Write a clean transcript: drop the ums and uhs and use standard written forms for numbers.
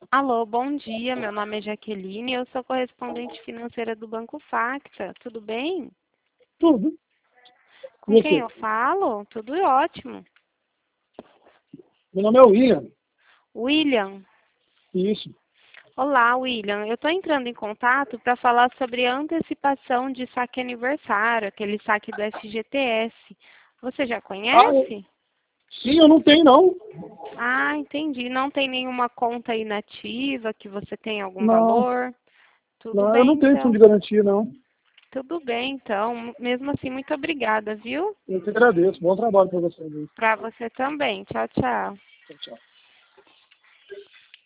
Alô, bom dia. Meu nome é Jaqueline e eu sou correspondente financeira do Banco Facta. Tudo bem? Tudo. E Com quem você? eu falo? Tudo ótimo. Meu nome é William. William. Isso. Olá, William. Eu estou entrando em contato para falar sobre a antecipação de saque aniversário, aquele saque do FGTS. Você já Ah, conhece? sim, eu não tenho, não. Ah, entendi. Não tem nenhuma conta inativa que você tem algum Não, valor? Tudo não, eu bem, não tenho fundo então. de garantia, não. Tudo bem, então. Mesmo assim, muito obrigada, viu? Eu que agradeço. Bom trabalho para você. Para você também. Tchau, tchau. Tchau, tchau.